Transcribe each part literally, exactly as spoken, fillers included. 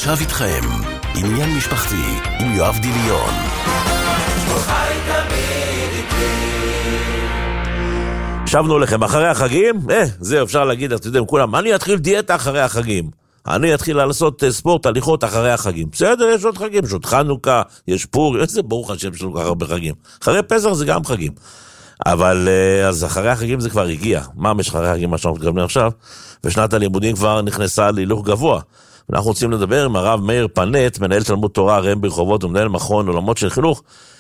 עכשיו איתכם, עניין משפחתי עם יואב דמיון. שבנו לכם אחרי החגים? אה, זהו, אפשר להגיד, אתם יודעים, כולם, אני אתחיל דיאטה אחרי החגים. אני אתחיל לעשות ספורט, הליכות אחרי החגים. בסדר, יש עוד חגים, יש עוד חנוכה, יש פור, איזה ברוך השם שלנו ככה הרבה חגים. אחרי פסח זה גם חגים. אבל אז אחרי החגים זה כבר הגיע. מה יש אחרי החגים, מה שאנחנו מתכוונים עכשיו? ושנת הלימודים כבר נכנסה להילוך גבוה. אנחנו רוצים לדבר עם הרב מאיר פנט, מנהל תלמוד תורה ראם ברחובות ומנהל מכון עולמות של חינוך.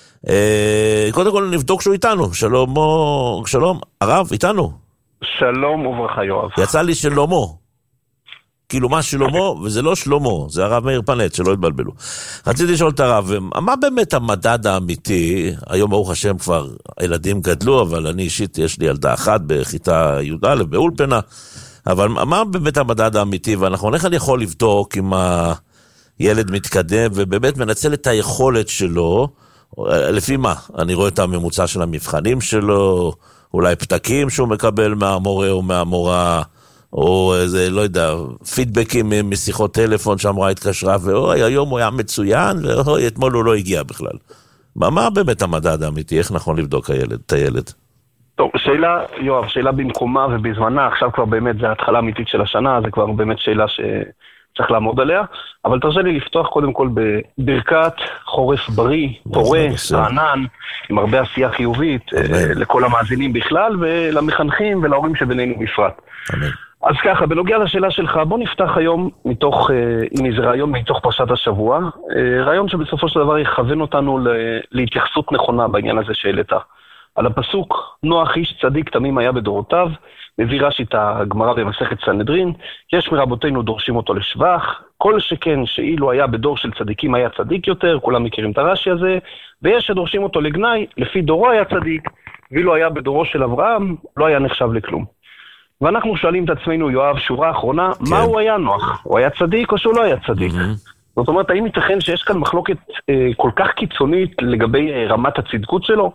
קודם כל נבדוק שהוא איתנו. שלום, שלום, הרב איתנו. שלום וברכה יואב. יצא לי שלומו. כאילו מה שלומו, וזה לא שלומו, זה הרב מאיר פנט, שלא התבלבלו. רציתי לשאול את הרב, מה באמת המדד האמיתי? היום ברוך השם כבר הילדים גדלו, אבל אני אישית יש לי ילדה אחת בכיתה י"א באולפנה, אבל מה באמת המדד האמיתי? ואנחנו, איך אני יכול לבדוק אם הילד מתקדם ובאמת מנצל את היכולת שלו, לפי מה? אני רואה את הממוצע של המבחנים שלו, אולי פתקים שהוא מקבל מהמורה או מהמורה, או איזה, לא יודע, פידבקים משיחות טלפון שהמורה התקשרה, ואוי, היום הוא היה מצוין, ואוי, אתמול הוא לא הגיע בכלל. מה, מה באמת המדד האמיתי? איך נכון לבדוק הילד, את הילד? טוב, שאלה, יואב, שאלה במקומה ובזמנה, עכשיו כבר באמת זה ההתחלה האמיתית של השנה, זה כבר באמת שאלה שצריך לעמוד עליה, אבל תרשה לי לפתוח קודם כל בברכת חורף בריא, פורה, רענן, עם הרבה עשייה חיובית, לכל המאזינים בכלל, ולמחנכים ולהורים שבינינו בפרט. אמן. אז ככה, בנוגע לשאלה שלך, בוא נפתח היום מתוך, עם איזה רעיון מתוך פרשת השבוע, רעיון שבסופו של דבר יכוון אותנו להתייחסות נכונה בעניין הזה שהעלית. על הפסוק, נוח איש צדיק תמים היה בדורותיו, מביא רש"י את הגמרא במסכת סנהדרין, יש מרבותינו דורשים אותו לשבח, כל שכן שאילו היה בדור של צדיקים היה צדיק יותר, כולם מכירים את הרש"י הזה, ויש שדורשים אותו לגנאי, לפי דורו היה צדיק, ואילו היה בדורו של אברהם, לא היה נחשב לכלום. ואנחנו שואלים את עצמנו, יואב, שורה האחרונה, כן. מה הוא היה נוח? הוא היה צדיק או שהוא לא היה צדיק? Mm-hmm. זאת אומרת, האם ייתכן שיש כאן מחלוקת אה, כל כך קיצונית לגבי אה, רמת הצדקות שלו?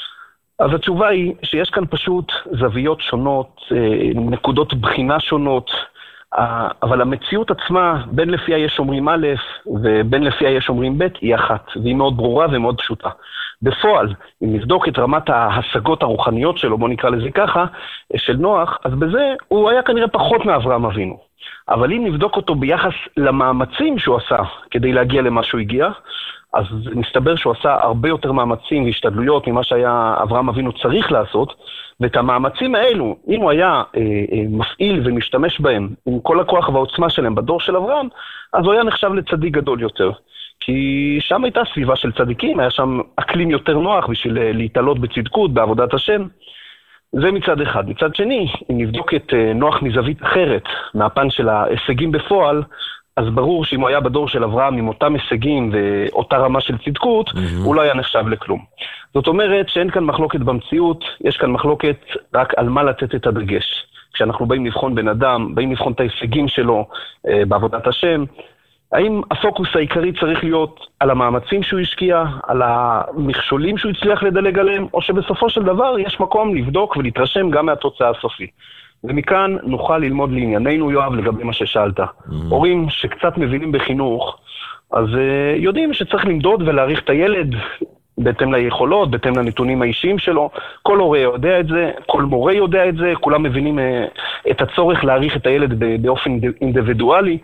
אז התשובה היא שיש כאן פשוט זוויות שונות, אה, נקודות בחינה שונות, אה, אבל המציאות עצמה, בין לפיה יש אומרים א' ובין לפיה יש אומרים ב', היא אחת, והיא מאוד ברורה ומאוד פשוטה. בפועל, אם נבדוק את רמת ההשגות הרוחניות שלו, בוא נקרא לזה ככה, של נוח, אז בזה הוא היה כנראה פחות מאברהם אבינו. אבל אם נבדוק אותו ביחס למאמצים שהוא עשה כדי להגיע למה שהוא הגיע, אז מסתבר שהוא עשה הרבה יותר מאמצים והשתדלויות ממה שהיה אברהם אבינו צריך לעשות, ואת המאמצים האלו, אם הוא היה אה, אה, מפעיל ומשתמש בהם, עם כל הכוח והעוצמה שלהם בדור של אברהם, אז הוא היה נחשב לצדיק גדול יותר. כי שם הייתה סביבה של צדיקים, היה שם אקלים יותר נוח בשביל להתעלות בצדקות, בעבודת השם. זה מצד אחד. מצד שני, אם נבדוק את נוח מזווית אחרת, מהפן של ההישגים בפועל, אז ברור שאם הוא היה בדור של אברהם עם אותם הישגים ואותה רמה של צדקות, mm-hmm. הוא לא היה נחשב לכלום. זאת אומרת שאין כאן מחלוקת במציאות, יש כאן מחלוקת רק על מה לתת את הדגש. כשאנחנו באים לבחון בן אדם, באים לבחון את ההישגים שלו אה, בעבודת השם, האם הפוקוס העיקרי צריך להיות על המאמצים שהוא השקיע, על המכשולים שהוא הצליח לדלג עליהם, או שבסופו של דבר יש מקום לבדוק ולהתרשם גם מהתוצאה הסופית. ומכאן נוכל ללמוד לענייננו, יואב, לגבי מה ששאלת. Mm-hmm. הורים שקצת מבינים בחינוך, אז uh, יודעים שצריך למדוד ולהעריך את הילד בהתאם ליכולות, בהתאם לנתונים האישיים שלו. כל הורה יודע את זה, כל מורה יודע את זה, כולם מבינים uh, את הצורך להעריך את הילד באופן אינדיבידואלי.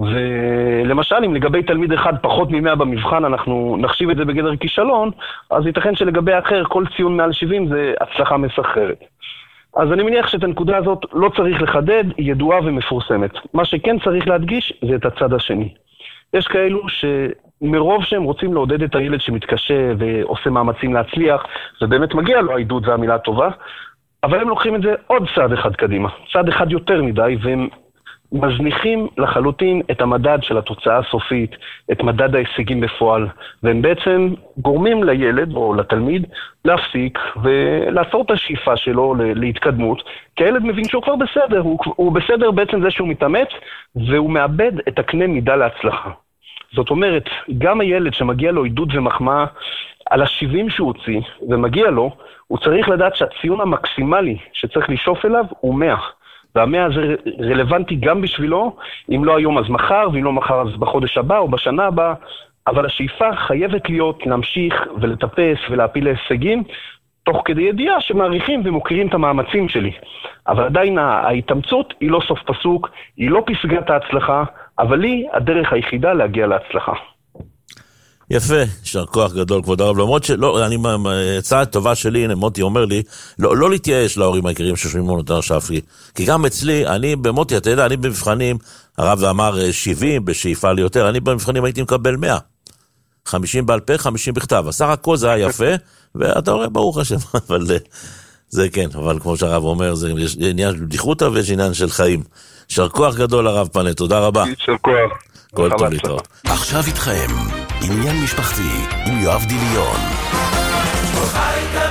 ולמשל, אם לגבי תלמיד אחד פחות ממאה במבחן אנחנו נחשיב את זה בגדר כישלון, אז ייתכן שלגבי האחר כל ציון מעל שבעים זה הצלחה מסחררת. אז אני מניח שאת הנקודה הזאת לא צריך לחדד, היא ידועה ומפורסמת. מה שכן צריך להדגיש זה את הצד השני. יש כאלו שמרוב שהם רוצים לעודד את הילד שמתקשה ועושה מאמצים להצליח, ובאמת מגיע לו העידוד והמילה הטובה, אבל הם לוקחים את זה עוד צעד אחד קדימה, צעד אחד יותר מדי, והם מזניחים לחלוטין את המדד של התוצאה הסופית, את מדד ההישגים בפועל, והם בעצם גורמים לילד או לתלמיד להפסיק ולעצור את השאיפה שלו להתקדמות, כי הילד מבין שהוא כבר בסדר, הוא, הוא בסדר בעצם זה שהוא מתאמץ, והוא מאבד את הקנה מידה להצלחה. זאת אומרת, גם הילד שמגיע לו עידוד ומחמאה על ה-שבעים שהוא הוציא ומגיע לו, הוא צריך לדעת שהציון המקסימלי שצריך לשאוף אליו הוא מאה. והמאה הזה רלוונטי גם בשבילו, אם לא היום אז מחר, ואם לא מחר אז בחודש הבא או בשנה הבאה, אבל השאיפה חייבת להיות להמשיך ולטפס ולהפיל להישגים, תוך כדי ידיעה שמעריכים ומוכירים את המאמצים שלי. אבל עדיין ההתאמצות היא לא סוף פסוק, היא לא פסגת ההצלחה, אבל היא הדרך היחידה להגיע להצלחה. יפה, יישר כוח גדול, כבוד הרב. למרות שלא, אני, הצעה טובה שלי, הנה מוטי אומר לי, לא, לא להתייאש להורים העיקריים ששומעים אותנו עכשיו, כי גם אצלי, אני במוטי, אתה יודע, אני במבחנים, הרב אמר שבעים בשאיפה לי יותר, אני במבחנים הייתי מקבל מאה. חמישים בעל פה, חמישים בכתב. הסך הכל זה היה יפה, ואתה רואה ברוך השם, אבל זה כן, אבל כמו שהרב אומר, זה עניין של בדיחותא ויש עניין של חיים. יישר כוח גדול הרב פנט, תודה רבה. יישר כוח. כל טוב להתראות. עכשיו איתכם, עניין משפחתי עם יואב דמיון.